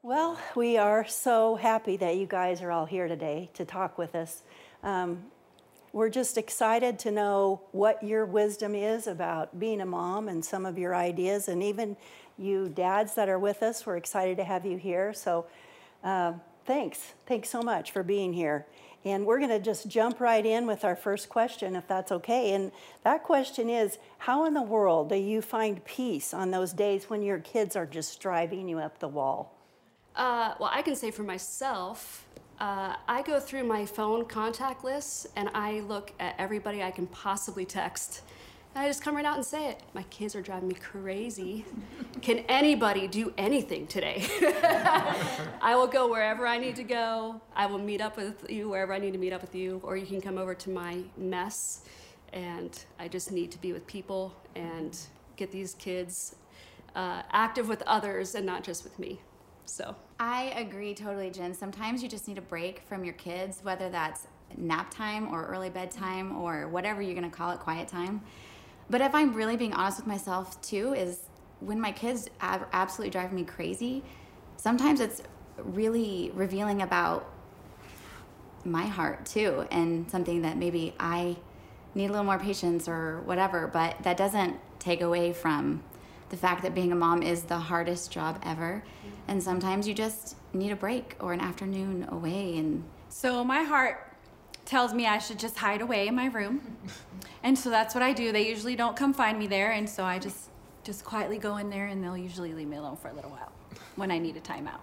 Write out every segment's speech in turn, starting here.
Well, we are so happy that you guys are all here today to talk with us. We're just excited to know what your wisdom is about being a mom and some of your ideas, and even you dads that are with us, we're excited to have you here. So thanks so much for being here. And we're going to just jump right in with our first question, if that's okay. And that question is, how in the world do you find peace on those days when your kids are just driving you up the wall? Well, I can say for myself, I go through my phone contact lists and I look at everybody I can possibly text. And I just come right out and say it. My kids are driving me crazy. Can anybody do anything today? I will go wherever I need to go. I will meet up with you wherever I need to meet up with you, or you can come over to my mess. And I just need to be with people and get these kids active with others and not just with me. So I agree totally, Jen. Sometimes you just need a break from your kids, whether that's nap time or early bedtime or whatever you're going to call it, quiet time. But if I'm really being honest with myself too, is when my kids are absolutely driving me crazy, sometimes it's really revealing about my heart too, and something that maybe I need a little more patience or whatever, but that doesn't take away from the fact that being a mom is the hardest job ever. And sometimes you just need a break or an afternoon away. And so my heart tells me I should just hide away in my room. And so that's what I do. They usually don't come find me there. And so I just quietly go in there, and they'll usually leave me alone for a little while when I need a timeout.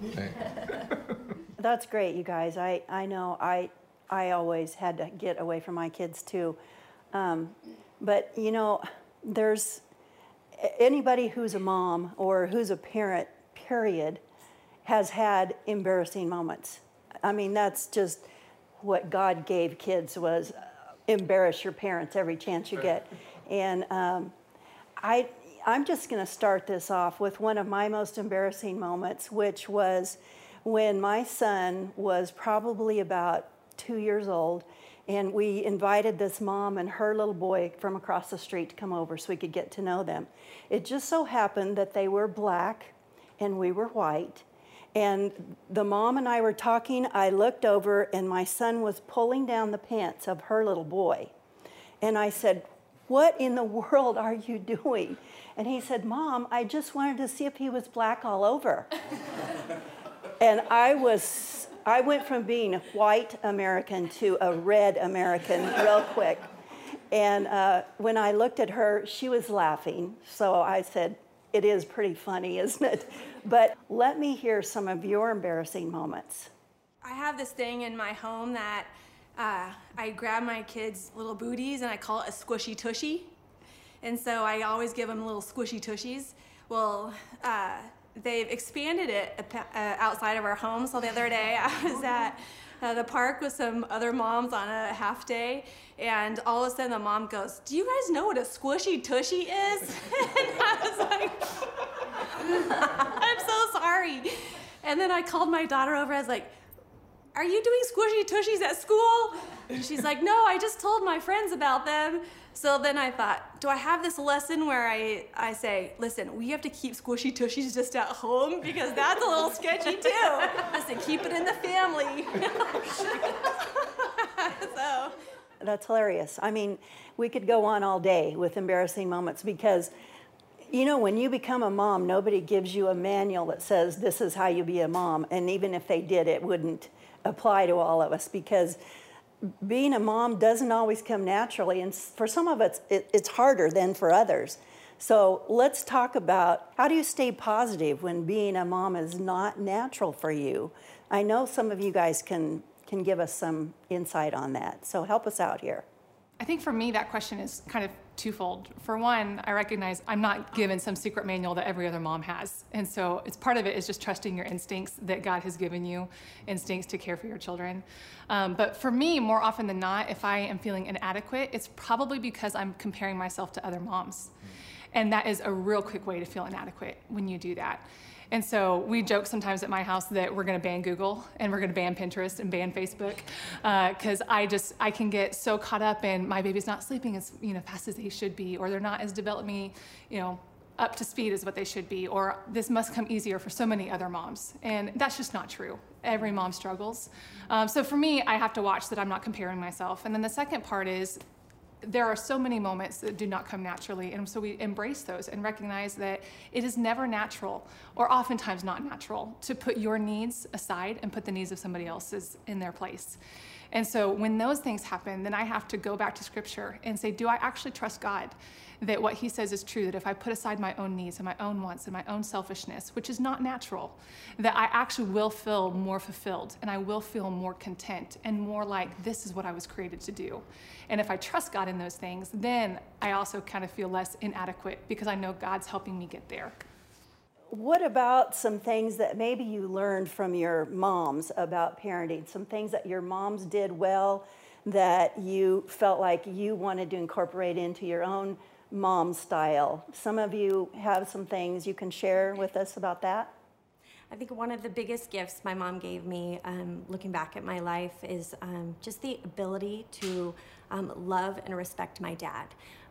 That's great, you guys. I know I always had to get away from my kids too. But you know, there's anybody who's a mom or who's a parent, period, has had embarrassing moments. I mean, that's just what God gave kids, was embarrass your parents every chance you get. And I'm just going to start this off with one of my most embarrassing moments, which was when my son was probably about 2 years old, and we invited this mom and her little boy from across the street to come over so we could get to know them. It just so happened that they were black and we were white. And the mom and I were talking. I looked over and my son was pulling down the pants of her little boy. And I said, "What in the world are you doing?" And he said, "Mom, I just wanted to see if he was black all over." And I went from being a white American to a red American real quick. And when I looked at her, she was laughing. So I said, "It is pretty funny, isn't it?" But let me hear some of your embarrassing moments. I have this thing in my home that I grab my kids' little booties and I call it a squishy tushy. And so I always give them little squishy tushies. Well, they've expanded it outside of our home. So the other day I was at the park with some other moms on a half day, and all of a sudden the mom goes, "Do you guys know what a squishy tushy is?" And I was like, "I'm so sorry." And then I called my daughter over. I was like, "Are you doing squishy tushies at school?" And she's like, "No, I just told my friends about them." So then I thought, do I have this lesson where I say, "Listen, we have to keep squishy tushies just at home because that's a little sketchy too. Listen, keep it in the family." So That's hilarious. I mean, we could go on all day with embarrassing moments because, you know, when you become a mom, nobody gives you a manual that says this is how you be a mom. And even if they did, it wouldn't apply to all of us because being a mom doesn't always come naturally. And for some of us, it's harder than for others. So let's talk about, how do you stay positive when being a mom is not natural for you? I know some of you guys can give us some insight on that. So help us out here. I think for me, that question is kind of twofold. For one, I recognize I'm not given some secret manual that every other mom has. And so it's part of it is just trusting your instincts that God has given you, instincts to care for your children. But for me, more often than not, if I am feeling inadequate, it's probably because I'm comparing myself to other moms. And that is a real quick way to feel inadequate when you do that. And so we joke sometimes at my house that we're going to ban Google and we're going to ban Pinterest and ban Facebook because I can get so caught up in my baby's not sleeping as fast as they should be, or they're not as developmentally up to speed as what they should be, or this must come easier for so many other moms. And that's just not true. Every mom struggles. So for me, I have to watch that I'm not comparing myself. And then the second part is, there are so many moments that do not come naturally, and so we embrace those and recognize that it is never natural, or oftentimes not natural, to put your needs aside and put the needs of somebody else's in their place. And so when those things happen, then I have to go back to Scripture and say, do I actually trust God that what He says is true, that if I put aside my own needs and my own wants and my own selfishness, which is not natural, that I actually will feel more fulfilled and I will feel more content and more like this is what I was created to do. And if I trust God in those things, then I also kind of feel less inadequate because I know God's helping me get there. What about some things that maybe you learned from your moms about parenting? Some things that your moms did well that you felt like you wanted to incorporate into your own mom style? Some of you have some things you can share with us about that? I think one of the biggest gifts my mom gave me, looking back at my life, is just the ability to love and respect my dad.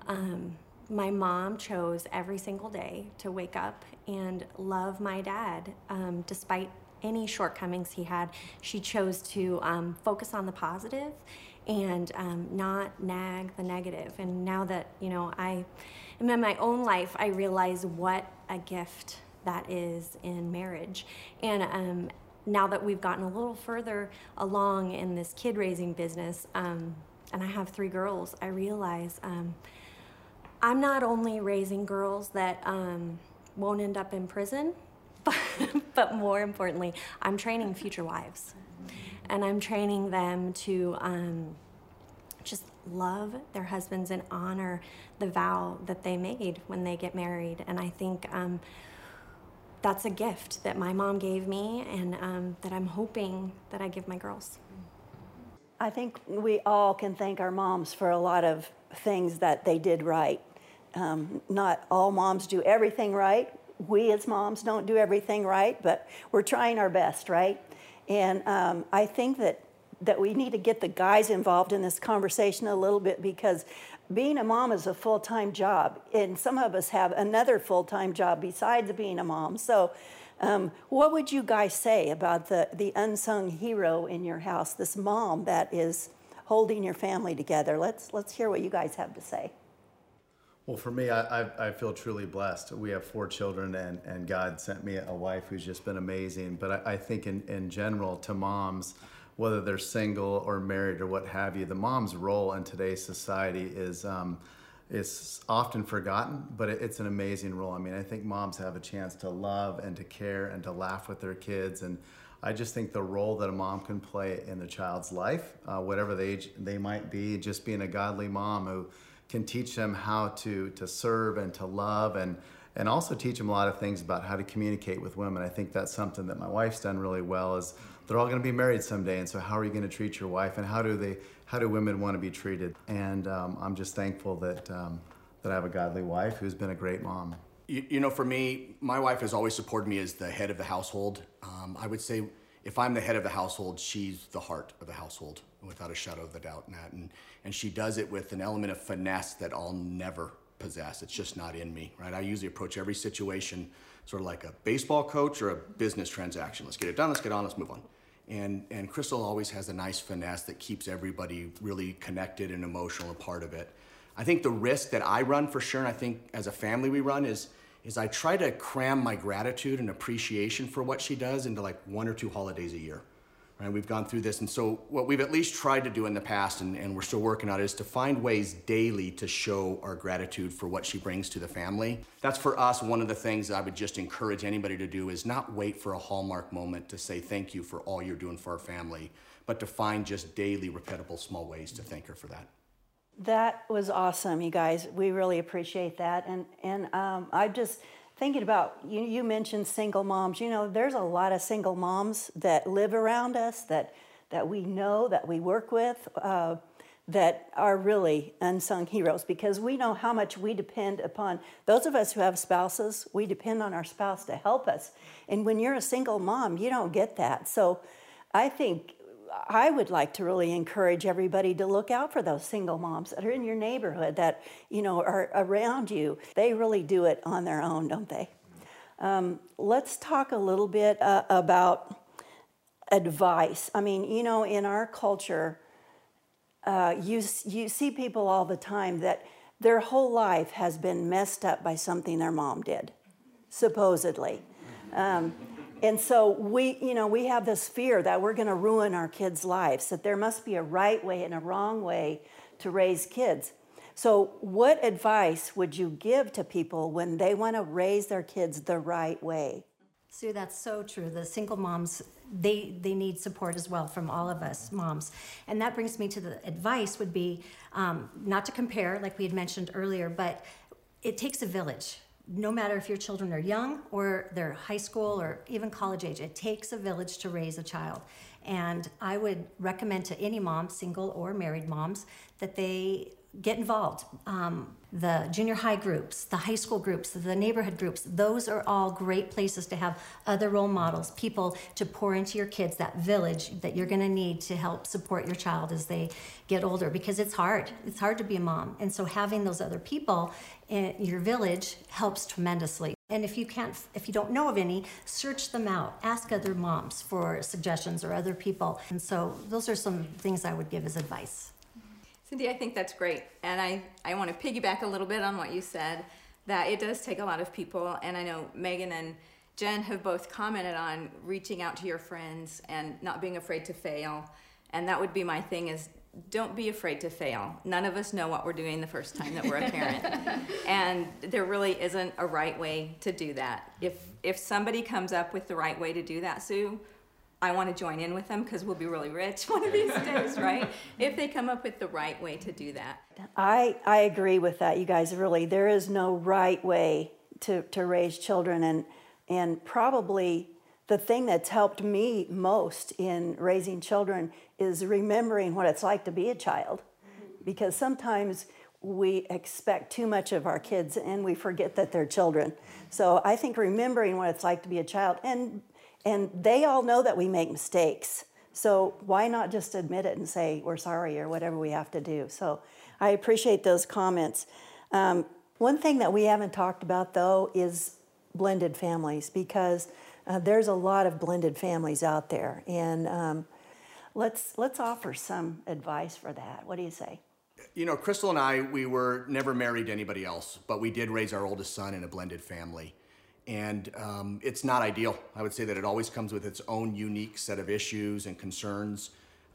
My mom chose every single day to wake up and love my dad, despite any shortcomings he had. She chose to focus on the positive and not nag the negative. And now that, you know, I am in my own life, I realize what a gift that is in marriage. And now that we've gotten a little further along in this kid raising business, and I have 3 girls, I realize I'm not only raising girls that won't end up in prison, but more importantly, I'm training future wives. And I'm training them to just love their husbands and honor the vow that they made when they get married. And I think that's a gift that my mom gave me, and that I'm hoping that I give my girls. I think we all can thank our moms for a lot of things that they did right. Not all moms do everything right. We as moms don't do everything right, but we're trying our best, right? And I think that we need to get the guys involved in this conversation a little bit, because being a mom is a full-time job, and some of us have another full-time job besides being a mom. So what would you guys say about the unsung hero in your house, this mom that is holding your family together? Let's hear what you guys have to say. Well, for me, I feel truly blessed. We have 4 children, and God sent me a wife who's just been amazing. But I think in general, to moms, whether they're single or married or what have you, the mom's role in today's society is often forgotten, but it's an amazing role. I mean, I think moms have a chance to love and to care and to laugh with their kids. And I just think the role that a mom can play in the child's life, whatever the age they might be, just being a godly mom who can teach them how to serve and to love, and also teach them a lot of things about how to communicate with women. I think that's something that my wife's done really well, is they're all going to be married someday, and so how are you going to treat your wife, and how do women want to be treated? And I'm just thankful that I have a godly wife who's been a great mom. You know, for me, my wife has always supported me as the head of the household. I would say if I'm the head of the household, she's the heart of the household, without a shadow of a doubt in that. And she does it with an element of finesse that I'll never possess. It's just not in me, right? I usually approach every situation sort of like a baseball coach or a business transaction. Let's get it done, let's get on, let's move on. And Crystal always has a nice finesse that keeps everybody really connected and emotional, a part of it. I think the risk that I run for sure, and I think as a family we run, is I try to cram my gratitude and appreciation for what she does into like 1 or 2 holidays a year. Right? We've gone through this, and so what we've at least tried to do in the past, and we're still working on it, is to find ways daily to show our gratitude for what she brings to the family. That's for us one of the things that I would just encourage anybody to do, is not wait for a Hallmark moment to say thank you for all you're doing for our family, but to find just daily, repeatable, small ways to thank her for that. That was awesome, you guys. We really appreciate that. And I'm just thinking about, you mentioned single moms. You know, there's a lot of single moms that live around us, that we know, that we work with, that are really unsung heroes, because we know how much we depend upon, those of us who have spouses, we depend on our spouse to help us. And when you're a single mom, you don't get that. So I think I would like to really encourage everybody to look out for those single moms that are in your neighborhood, that, you know, are around you. They really do it on their own, don't they? Let's talk a little bit about advice. I mean, you know, in our culture, you see people all the time that their whole life has been messed up by something their mom did, supposedly. And so we have this fear that we're going to ruin our kids' lives, that there must be a right way and a wrong way to raise kids. So what advice would you give to people when they want to raise their kids the right way? Sue, that's so true. The single moms, they need support as well from all of us moms. And that brings me to the advice would be not to compare, like we had mentioned earlier, but it takes a village. No matter if your children are young or they're high school or even college age, it takes a village to raise a child. And I would recommend to any mom, single or married moms, that they get involved. The junior high groups, the high school groups, the neighborhood groups, those are all great places to have other role models, people to pour into your kids, that village that you're going to need to help support your child as they get older, because it's hard. It's hard to be a mom. And so having those other people in your village helps tremendously. And if you don't know of any, search them out. Ask other moms for suggestions or other people. And so those are some things I would give as advice. Cindy, I think that's great. And I want to piggyback a little bit on what you said, that it does take a lot of people. And I know Megan and Jen have both commented on reaching out to your friends and not being afraid to fail. And that would be my thing, is don't be afraid to fail. None of us know what we're doing the first time that we're a parent. And there really isn't a right way to do that. If somebody comes up with the right way to do that, Sue, I want to join in with them, because we'll be really rich one of these days, right? If they come up with the right way to do that. I agree with that, you guys. Really, there is no right way to raise children, and probably the thing that's helped me most in raising children is remembering what it's like to be a child, because sometimes we expect too much of our kids and we forget that they're children. So I think remembering what it's like to be a child, and they all know that we make mistakes. So why not just admit it and say we're sorry or whatever we have to do? So I appreciate those comments. One thing that we haven't talked about, though, is blended families, because there's a lot of blended families out there. And let's offer some advice for that. What do you say? You know, Crystal and I, we were never married to anybody else, but we did raise our oldest son in a blended family. And it's not ideal. I would say that it always comes with its own unique set of issues and concerns.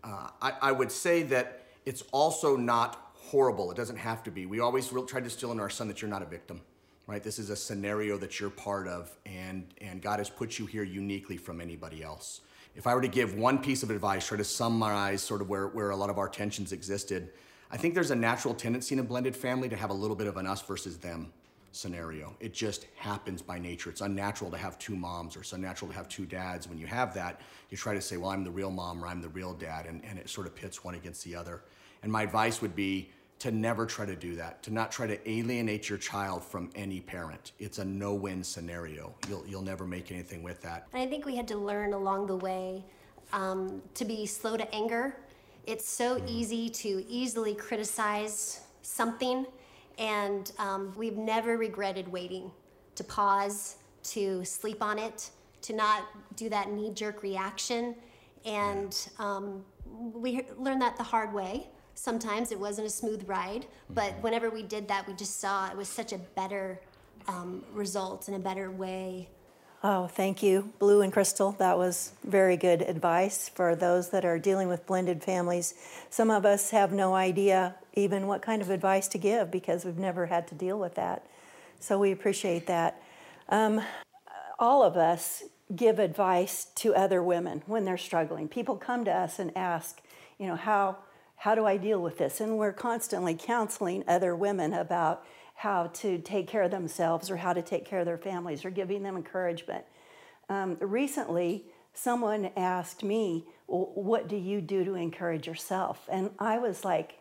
I would say that it's also not horrible. It doesn't have to be. We always try to instill in our son that you're not a victim, right? This is a scenario that you're part of, and God has put you here uniquely from anybody else. If I were to give one piece of advice, try to summarize sort of where a lot of our tensions existed, I think there's a natural tendency in a blended family to have a little bit of an us versus them scenario. It just happens by nature. It's unnatural to have two moms, or it's unnatural to have two dads. When you have that, you try to say, well, I'm the real mom or I'm the real dad, and it sort of pits one against the other. And my advice would be to never try to do that, to not try to alienate your child from any parent. It's a no-win scenario. You'll never make anything with that. And I think we had to learn along the way to be slow to anger. It's so easy to easily criticize something, and we've never regretted waiting, to pause, to sleep on it, to not do that knee-jerk reaction. And we learned that the hard way. Sometimes it wasn't a smooth ride, but whenever we did that, we just saw it was such a better result and a better way. Oh, thank you, Blue and Crystal. That was very good advice for those that are dealing with blended families. Some of us have no idea even what kind of advice to give, because we've never had to deal with that. So we appreciate that. All of us give advice to other women when they're struggling. People come to us and ask, you know, how do I deal with this? And we're constantly counseling other women about how to take care of themselves or how to take care of their families, or giving them encouragement. Recently, someone asked me, well, what do you do to encourage yourself? And I was like,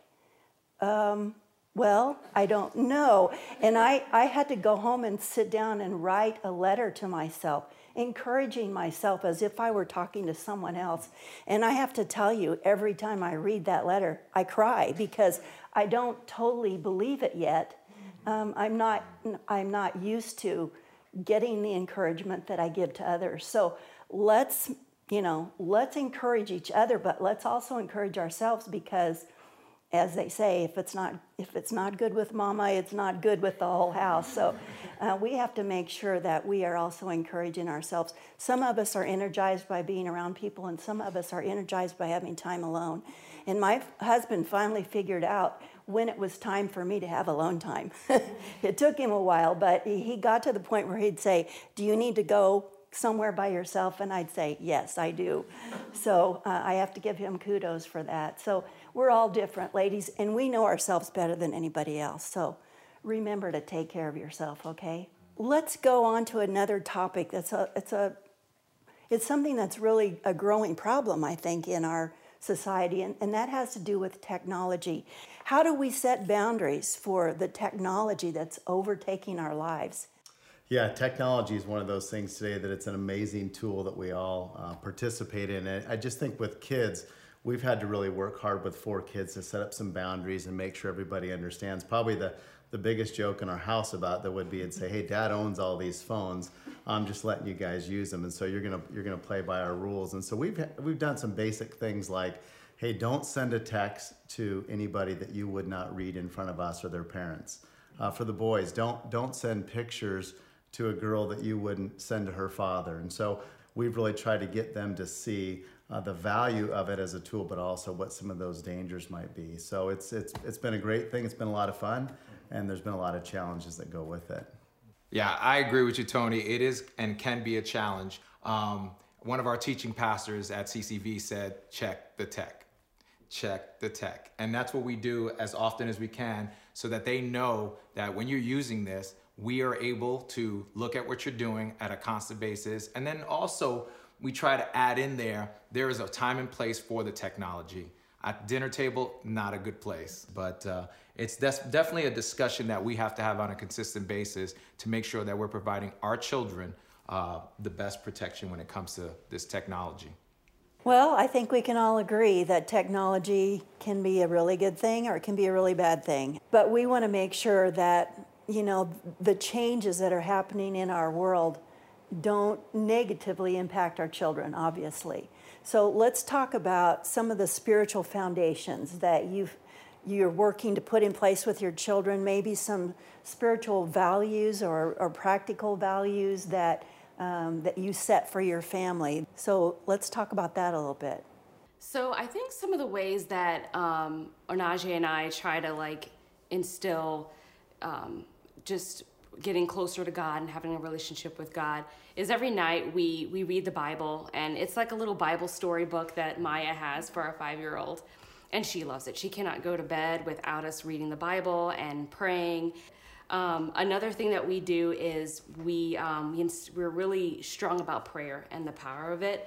well, I don't know. And I had to go home and sit down and write a letter to myself encouraging myself as if I were talking to someone else. And I have to tell you, every time I read that letter, I cry because I don't totally believe it yet. I'm not used to getting the encouragement that I give to others. So let's encourage each other, but let's also encourage ourselves, because as they say, if it's not good with mama, it's not good with the whole house. So we have to make sure that we are also encouraging ourselves. Some of us are energized by being around people, and some of us are energized by having time alone. And my husband finally figured out when it was time for me to have alone time. It took him a while, but he got to the point where he'd say, "Do you need to go somewhere by yourself?" And I'd say, "Yes, I do." So I have to give him kudos for that. So we're all different, ladies, and we know ourselves better than anybody else. So remember to take care of yourself, okay? Let's go on to another topic. It's something that's really a growing problem, I think, in our society, and that has to do with technology. How do we set boundaries for the technology that's overtaking our lives? Yeah, technology is one of those things today that it's an amazing tool that we all participate in. And I just think with kids, we've had to really work hard with 4 kids to set up some boundaries and make sure everybody understands. Probably the biggest joke in our house about that would be, and say, "Hey, Dad owns all these phones. I'm just letting you guys use them, and so you're gonna play by our rules." And so we've done some basic things like, "Hey, don't send a text to anybody that you would not read in front of us or their parents." For the boys, don't send pictures to a girl that you wouldn't send to her father. And so we've really tried to get them to see the value of it as a tool, but also what some of those dangers might be. So it's been a great thing. It's been a lot of fun, and there's been a lot of challenges that go with it. Yeah, I agree with you, Tony. It is and can be a challenge. One of our teaching pastors at CCV said, "Check the tech. Check the tech." And that's what we do as often as we can, so that they know that when you're using this, we are able to look at what you're doing at a constant basis. And then also we try to add in there is a time and place for the technology. At dinner table, not a good place, but it's definitely a discussion that we have to have on a consistent basis to make sure that we're providing our children the best protection when it comes to this technology. Well, I think we can all agree that technology can be a really good thing or it can be a really bad thing. But we want to make sure that, the changes that are happening in our world don't negatively impact our children, obviously. So let's talk about some of the spiritual foundations that you're working to put in place with your children, maybe some spiritual values or practical values that you set for your family. So let's talk about that a little bit. So I think some of the ways that Onaje and I try to instill just getting closer to God and having a relationship with God is every night we read the Bible, and it's like a little Bible storybook that Maya has for our 5-year-old, and she loves it. She cannot go to bed without us reading the Bible and praying. Another thing that we do is we're really strong about prayer and the power of it.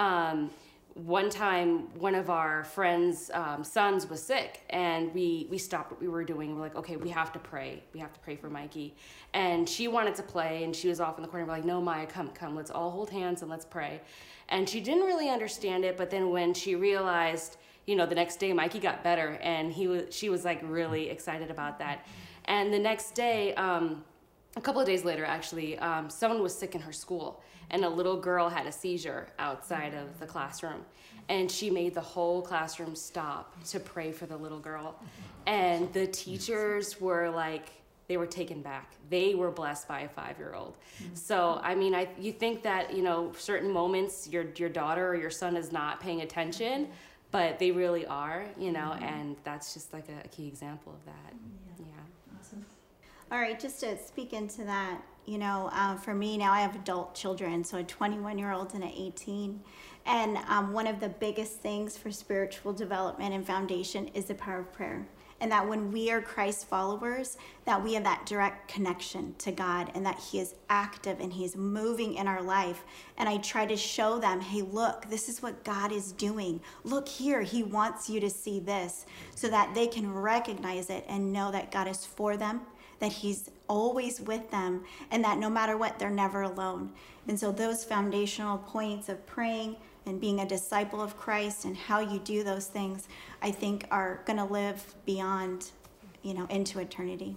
One time, one of our friends' sons was sick, and we stopped what we were doing. We're like, okay, we have to pray. We have to pray for Mikey. And she wanted to play, and she was off in the corner. We're like, no, Maya, come, let's all hold hands and let's pray. And she didn't really understand it, but then when she realized, the next day Mikey got better, and she was really excited about that. And the next day, a couple of days later, actually, someone was sick in her school, and a little girl had a seizure outside of the classroom. And she made the whole classroom stop to pray for the little girl. And the teachers were they were taken back. They were blessed by a 5-year-old. So, you think that, certain moments your daughter or your son is not paying attention, but they really are, and that's just a key example of that. Yeah. Awesome. All right, just to speak into that, for me now, I have adult children, so a 21-year-old and an 18. And one of the biggest things for spiritual development and foundation is the power of prayer. And that when we are Christ followers, that we have that direct connection to God, and that He is active and He's moving in our life. And I try to show them, hey, look, this is what God is doing. Look here, He wants you to see this, so that they can recognize it and know that God is for them, that he's always with them, and that no matter what, they're never alone. And so those foundational points of praying and being a disciple of Christ and how you do those things, I think are going to live beyond, into eternity.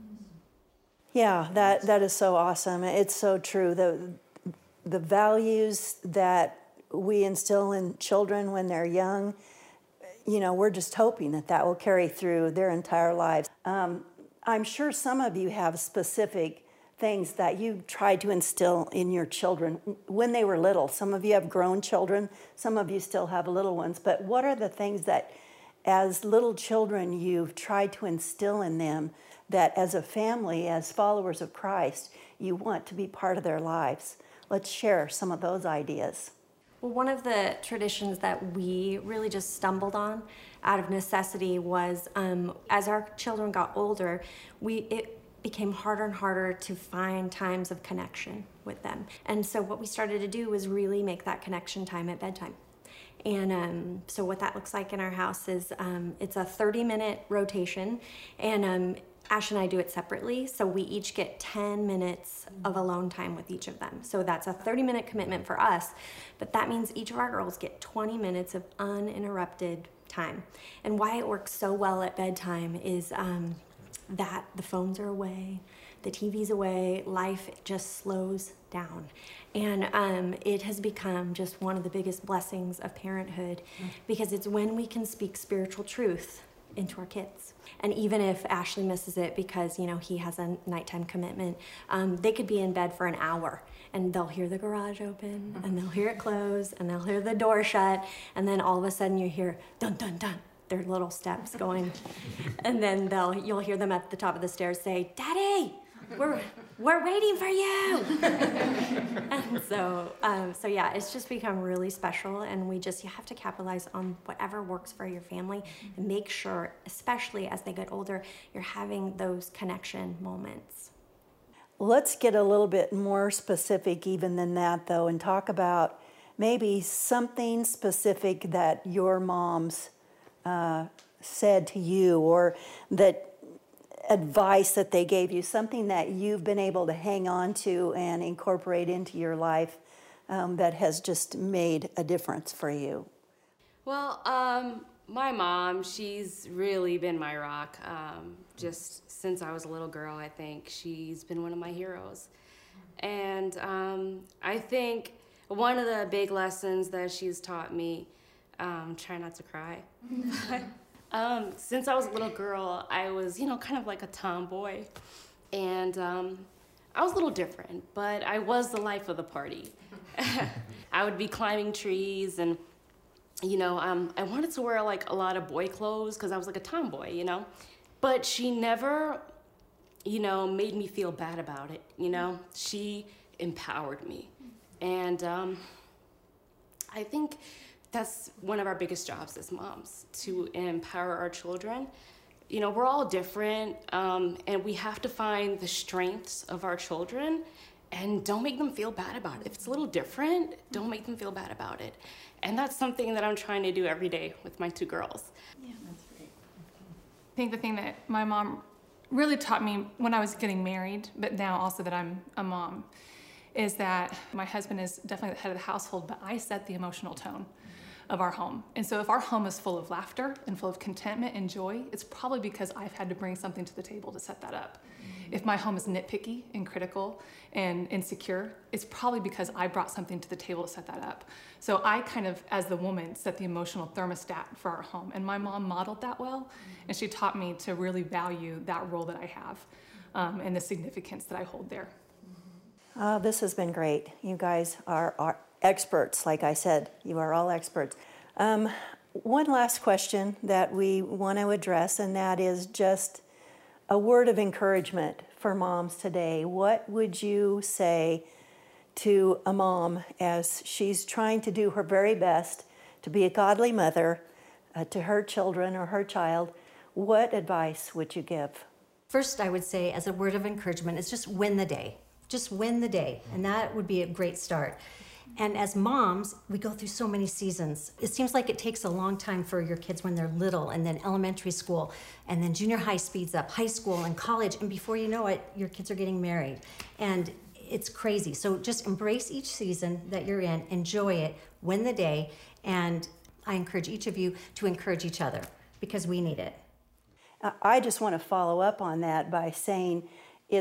Yeah, that is so awesome. It's so true. The values that we instill in children when they're young, we're just hoping that will carry through their entire lives. I'm sure some of you have specific things that you tried to instill in your children when they were little. Some of you have grown children, some of you still have little ones, but what are the things that as little children you've tried to instill in them that as a family, as followers of Christ, you want to be part of their lives? Let's share some of those ideas. Well, one of the traditions that we really just stumbled on out of necessity was as our children got older, it became harder and harder to find times of connection with them. And so what we started to do was really make that connection time at bedtime. And so what that looks like in our house is it's a 30-minute rotation, and Ash and I do it separately, so we each get 10 minutes of alone time with each of them. So that's a 30-minute commitment for us, but that means each of our girls get 20 minutes of uninterrupted time. And why it works so well at bedtime is that the phones are away, the TV's away, life just slows down. And it has become just one of the biggest blessings of parenthood, because it's when we can speak spiritual truth into our kids. And even if Ashley misses it because, he has a nighttime commitment, they could be in bed for an hour and they'll hear the garage open and they'll hear it close and they'll hear the door shut, and then all of a sudden you hear dun dun dun, their little steps going, and then you'll hear them at the top of the stairs say, "Daddy, we're waiting for you." And so yeah, it's just become really special, and you have to capitalize on whatever works for your family and make sure, especially as they get older, you're having those connection moments. Let's get a little bit more specific even than that, though, and talk about maybe something specific that your moms said to you, or that advice that they gave you, something that you've been able to hang on to and incorporate into your life that has just made a difference for you. Well, my mom, she's really been my rock. Just since I was a little girl, I think she's been one of my heroes. And I think one of the big lessons that she's taught me, try not to cry. Since I was a little girl, I was, kind of like a tomboy. And I was a little different, but I was the life of the party. I would be climbing trees, and, I wanted to wear like a lot of boy clothes because I was like a tomboy, But she never, made me feel bad about it, She empowered me. And I think that's one of our biggest jobs as moms, to empower our children. We're all different, and we have to find the strengths of our children and don't make them feel bad about it. If it's a little different, don't make them feel bad about it. And that's something that I'm trying to do every day with my two girls. Yeah, that's great. I think the thing that my mom really taught me when I was getting married, but now also that I'm a mom, is that my husband is definitely the head of the household, but I set the emotional tone of our home. And so if our home is full of laughter and full of contentment and joy, it's probably because I've had to bring something to the table to set that up. If my home is nitpicky and critical and insecure, it's probably because I brought something to the table to set that up. So I kind of, as the woman, set the emotional thermostat for our home. And my mom modeled that well, and she taught me to really value that role that I have and the significance that I hold there. This has been great. You guys are experts, like I said. You are all experts. One last question that we want to address, and that is just a word of encouragement for moms today. What would you say to a mom as she's trying to do her very best to be a godly mother to her children or her child? What advice would you give? First, I would say, as a word of encouragement, is just win the day. Just win the day, and that would be a great start. And as moms, we go through so many seasons. It seems like it takes a long time for your kids when they're little, and then elementary school, and then junior high speeds up, high school and college, and before you know it, your kids are getting married. And it's crazy. So just embrace each season that you're in, enjoy it, win the day, and I encourage each of you to encourage each other because we need it. I just want to follow up on that by saying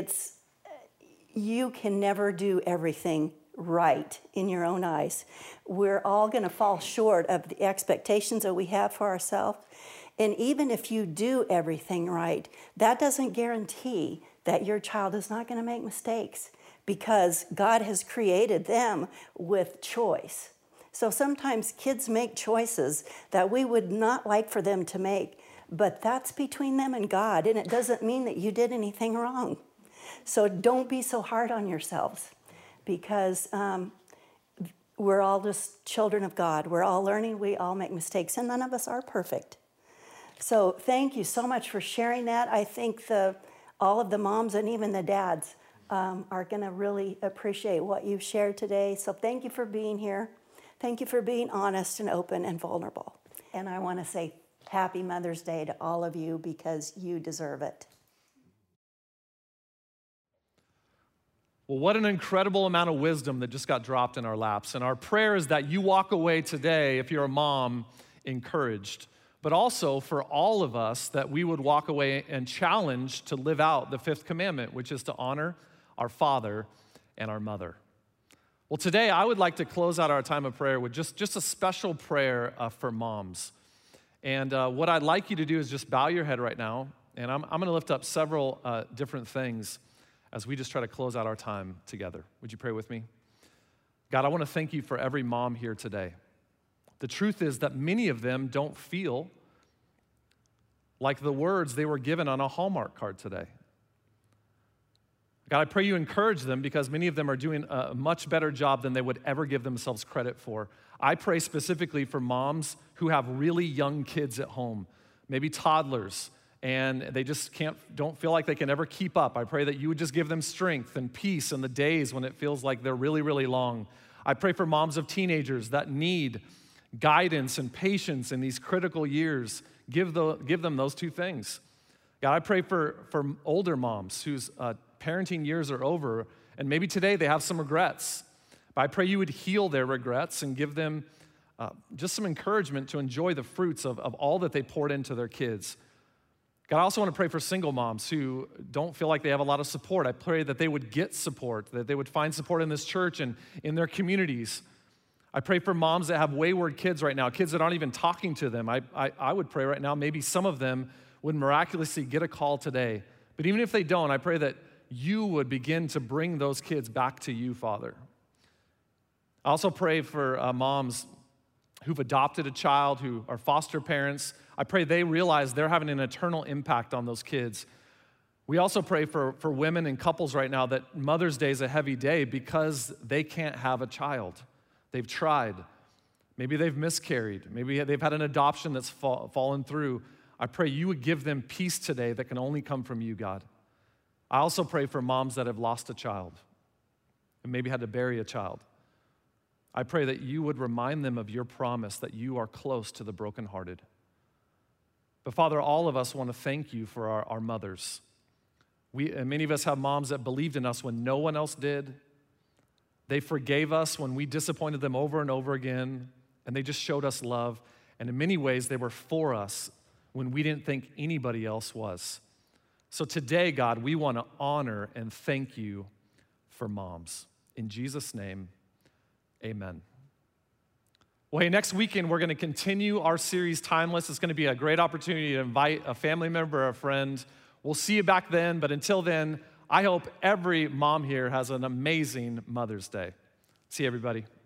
you can never do everything right in your own eyes. We're all going to fall short of the expectations that we have for ourselves. And even if you do everything right, that doesn't guarantee that your child is not going to make mistakes, because God has created them with choice. So sometimes kids make choices that we would not like for them to make, but that's between them and God, and it doesn't mean that you did anything wrong. So don't be so hard on yourselves, because we're all just children of God. We're all learning, we all make mistakes, and none of us are perfect. So thank you so much for sharing that. I think all of the moms and even the dads are going to really appreciate what you've shared today. So thank you for being here. Thank you for being honest and open and vulnerable. And I want to say Happy Mother's Day to all of you, because you deserve it. Well, what an incredible amount of wisdom that just got dropped in our laps. And our prayer is that you walk away today, if you're a mom, encouraged. But also for all of us, that we would walk away and challenge to live out the fifth commandment, which is to honor our father and our mother. Well, today I would like to close out our time of prayer with just a special prayer for moms. And what I'd like you to do is just bow your head right now, and I'm going to lift up several different things as we just try to close out our time together. Would you pray with me? God, I want to thank you for every mom here today. The truth is that many of them don't feel like the words they were given on a Hallmark card today. God, I pray you encourage them, because many of them are doing a much better job than they would ever give themselves credit for. I pray specifically for moms who have really young kids at home, maybe toddlers, and they just don't feel like they can ever keep up. I pray that you would just give them strength and peace in the days when it feels like they're really, really long. I pray for moms of teenagers that need guidance and patience in these critical years. Give them those two things. God, I pray for older moms whose parenting years are over, and maybe today they have some regrets. But I pray you would heal their regrets and give them just some encouragement to enjoy the fruits of all that they poured into their kids. God, I also want to pray for single moms who don't feel like they have a lot of support. I pray that they would get support, that they would find support in this church and in their communities. I pray for moms that have wayward kids right now, kids that aren't even talking to them. I would pray right now maybe some of them would miraculously get a call today. But even if they don't, I pray that you would begin to bring those kids back to you, Father. I also pray for moms who've adopted a child, who are foster parents. I pray they realize they're having an eternal impact on those kids. We also pray for women and couples right now that Mother's Day is a heavy day because they can't have a child. They've tried. Maybe they've miscarried. Maybe they've had an adoption that's fallen through. I pray you would give them peace today that can only come from you, God. I also pray for moms that have lost a child and maybe had to bury a child. I pray that you would remind them of your promise that you are close to the brokenhearted. But Father, all of us want to thank you for our mothers. Many of us have moms that believed in us when no one else did. They forgave us when we disappointed them over and over again, and they just showed us love. And in many ways, they were for us when we didn't think anybody else was. So today, God, we want to honor and thank you for moms. In Jesus' name, amen. Well, hey, next weekend, we're going to continue our series, Timeless. It's going to be a great opportunity to invite a family member or a friend. We'll see you back then, but until then, I hope every mom here has an amazing Mother's Day. See you, everybody.